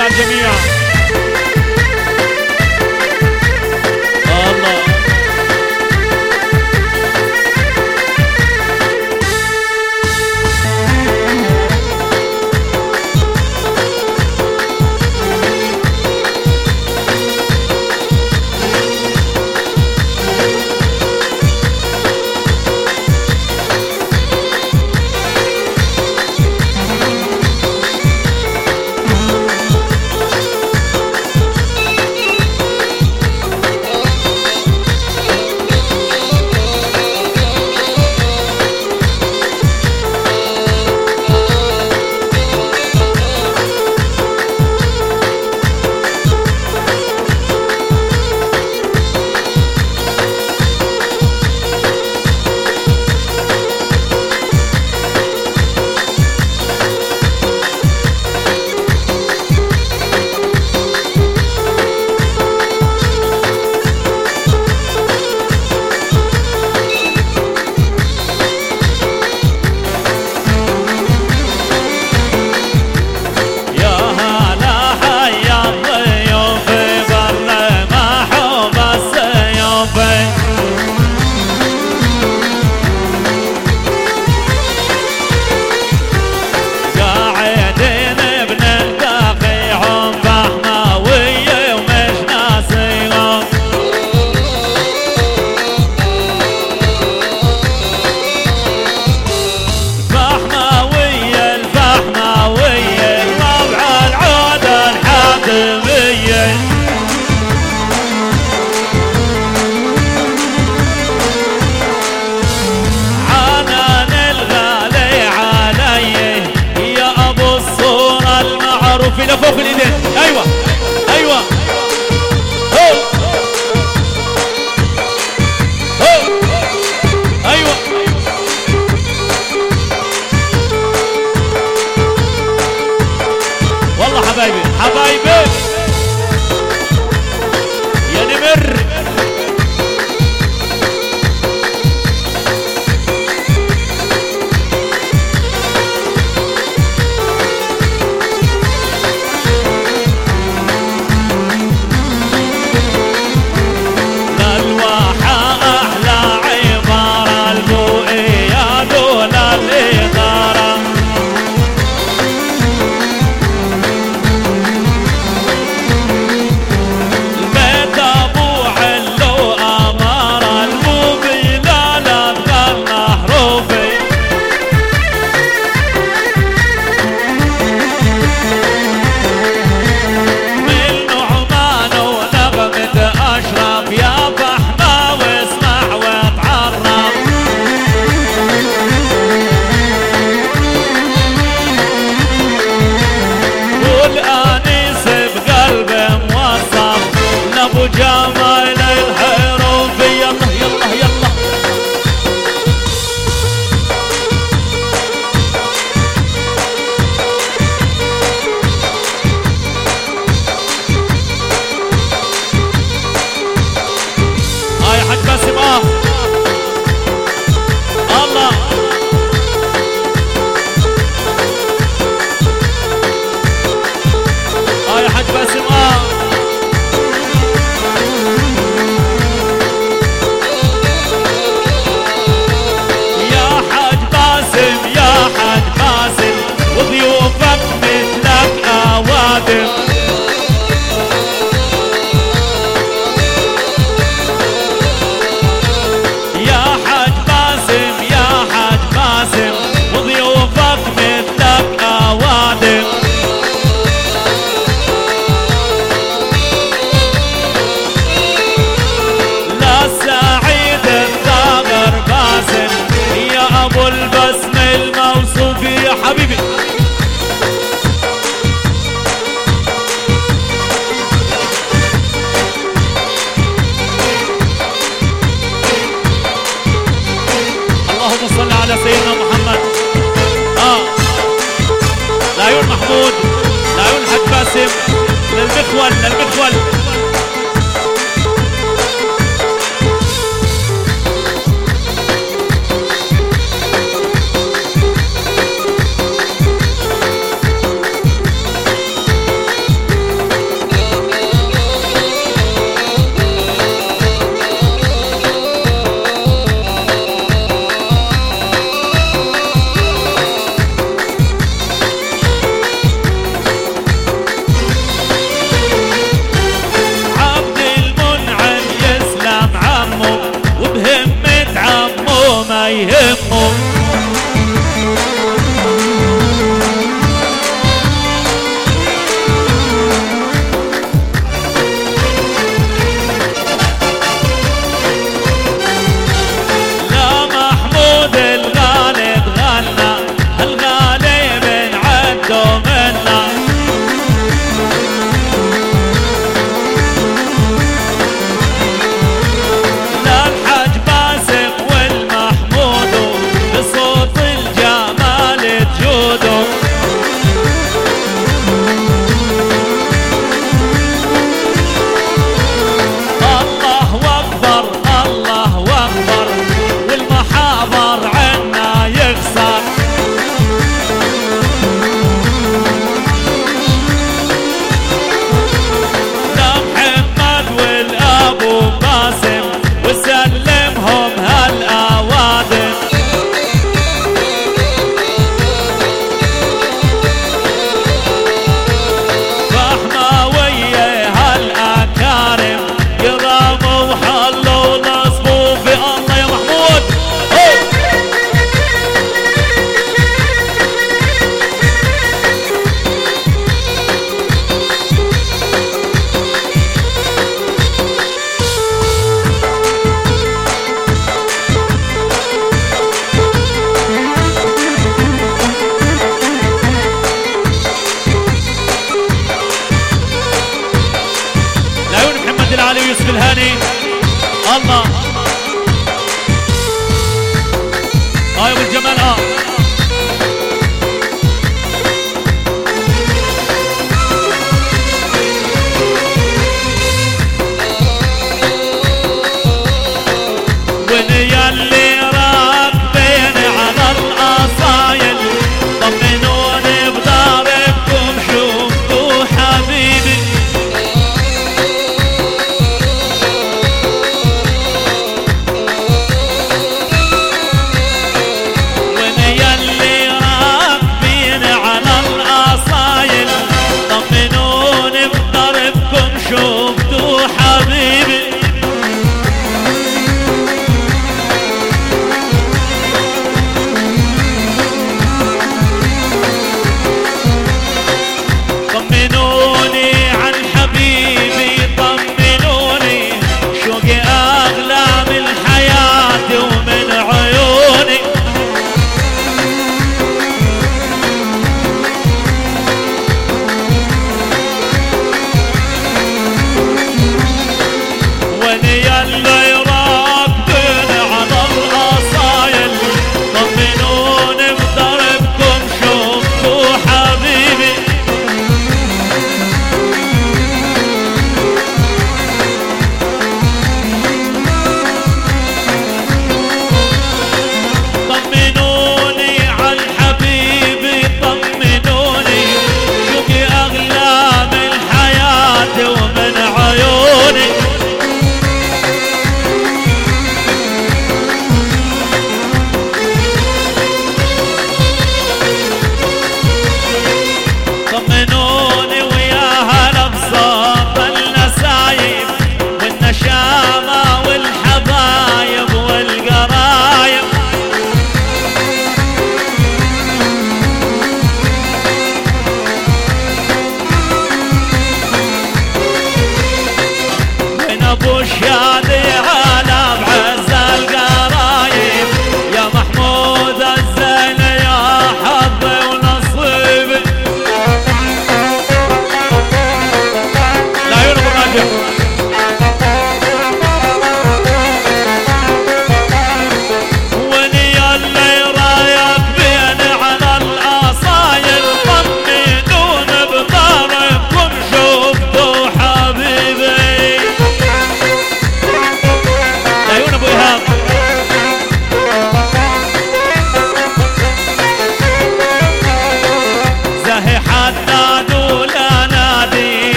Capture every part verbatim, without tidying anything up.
على الجميع. الله فينا فوق الايدين. ايوه ايوه هو هو ايوه والله حبايبي حبايبي يا نمر. جمال الحروف يلا يلا يلا اه يا حاج باسم اه الله اه يا حاج باسم اه وضيوفك مثلك اوادم يا حاج باسم يا حاج باسم وضيوفك مثلك اوادم لا سعيد الثاغر باسم يا ابو البسم الموصوف يا حبيبي. اللهم صل على سيدنا محمد. اه لعيون محمود لعيون الحاج باسم للمخول للمخول يهمه. لا محمود الغالب غنى، الغالي من عده منا. لا الحاج باسم والمحمود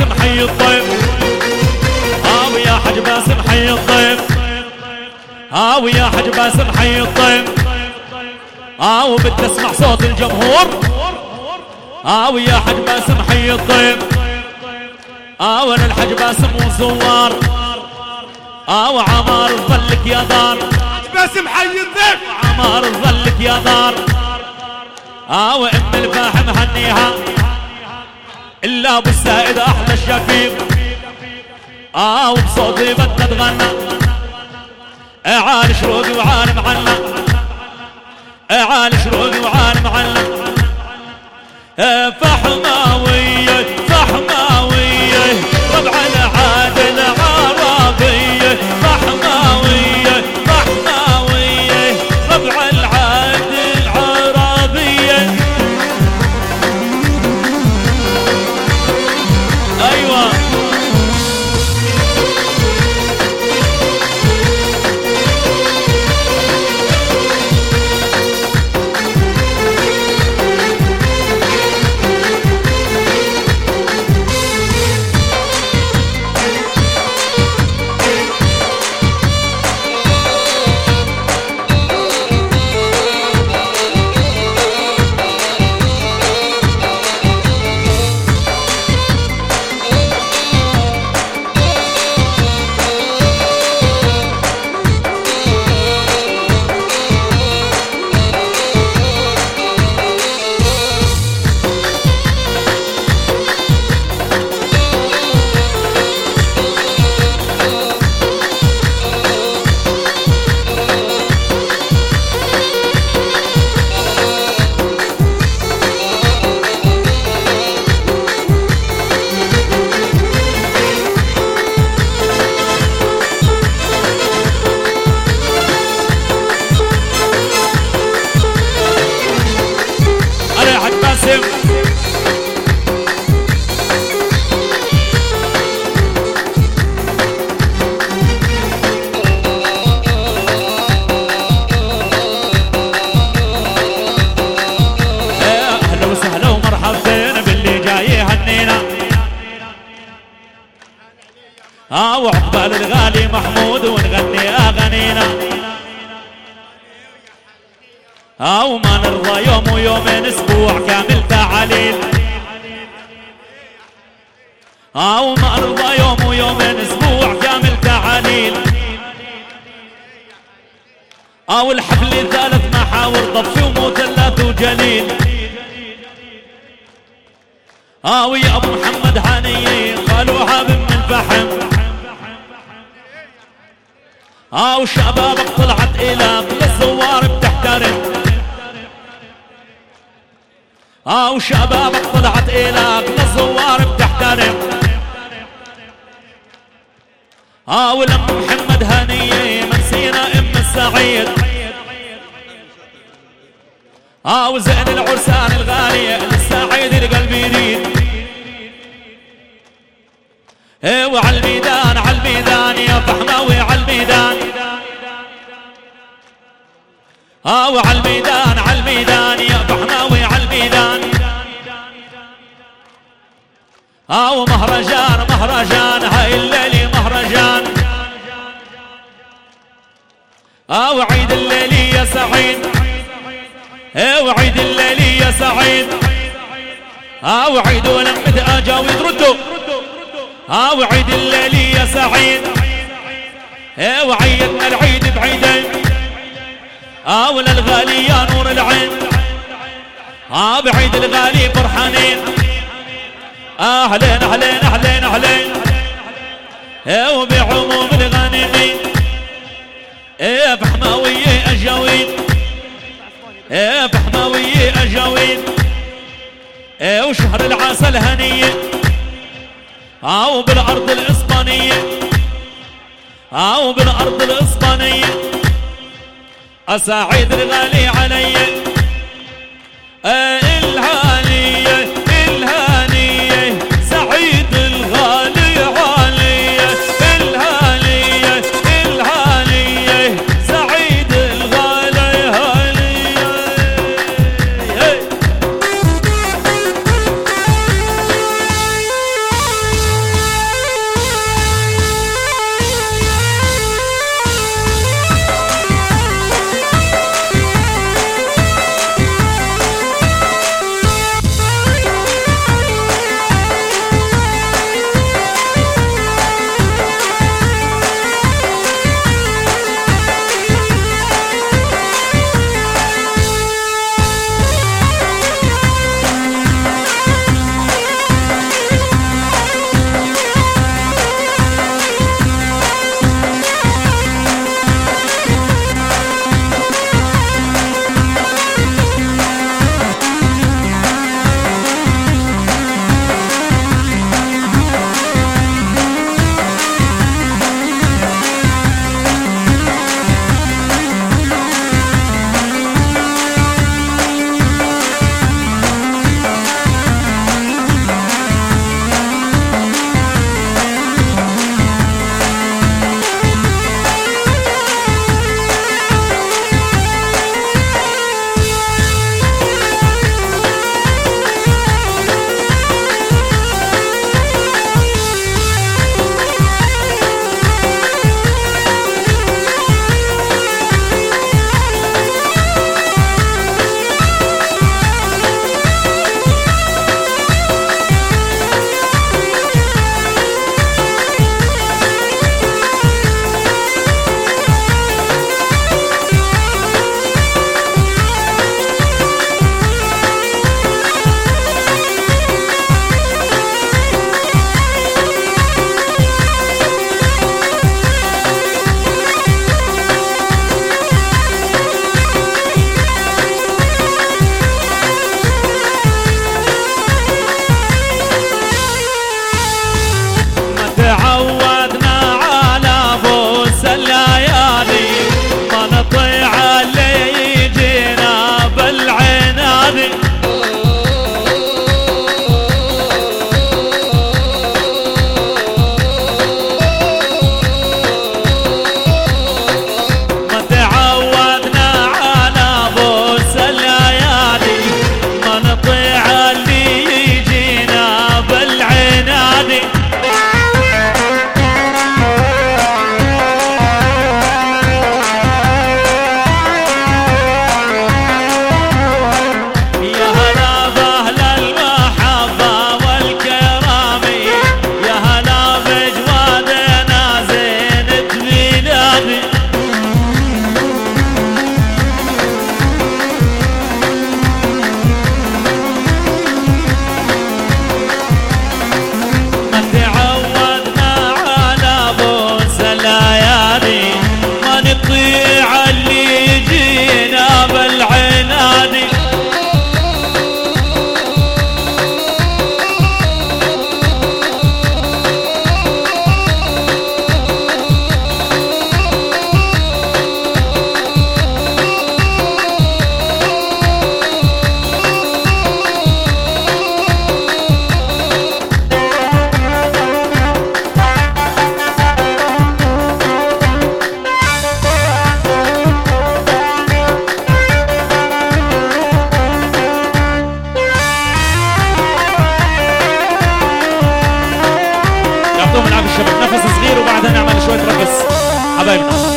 باسم حي الطيب هاو يا حج باسم حي الطيب هاو يا حج باسم حي الطيب هاو بدي اسمع صوت الجمهور هاو يا حج باسم حي الطيب هاو انا الحج باسم وزوار هاو عمار ظلك يا دار باسم حي الطيب عمار ظلك يا دار هاو ام الفاحم هنيها الا ابو السائد احلى الشفيق اه وبصوتي بدنا اتغنى عالي شروقي وعالي معلم عالي شروقي وعالي معلم فحماوية فحماوية ربع العادل عربية فحماوية فحماوية ربع العادل عربية ايوه ها وعقبال الغالي محمود ونغني اغانينا ها وما نرضى يوم ويومين اسبوع كامل تعاليل ها وما نرضى يوم ويومين اسبوع كامل تعاليل ها والحفل ثالث محاور ضبش ومثلث وجليل ها ويا ابو محمد هاني قالوا هاب من الفحم ها وشبابك طلعت إلى للزوار بتحترم ها وشبابك طلعت إلى للزوار بتحترم ها ولم محمد هنية من سينا ام السعيد ها وزين العرسان الغالية للسعيد القلب يريد ايه وعلى الميدان على الميدان يا فحماوي على الميدان ها وعلى الميدان على الميدان يا فحماوي على الميدان ها ومهرجان مهرجان هاي الليلة مهرجان ها وعيد الليلة يا سعيد ايه وعيد الليلة يا سعيد ها وعيد ولمت اجاويد ردوا ها وعيد الليل يا سعيد ها وعيدنا العيد بعيدين ها ولا الغالي يا نور العين ها بعيد الغالي فرحانين اهلين اهلين اهلين اهلين ها وبعموم الغانمين ها بحماوية اجاويد ها بحماوية اجاويد ها وشهر العسل هنيه او بالارض الاسبانيه او بالارض الاسبانيه اساعد الغالي علي الهانيه الهانيه سعيد الغالي علي الهانيه الهانيه سعيد الغالي علي الله يبارك.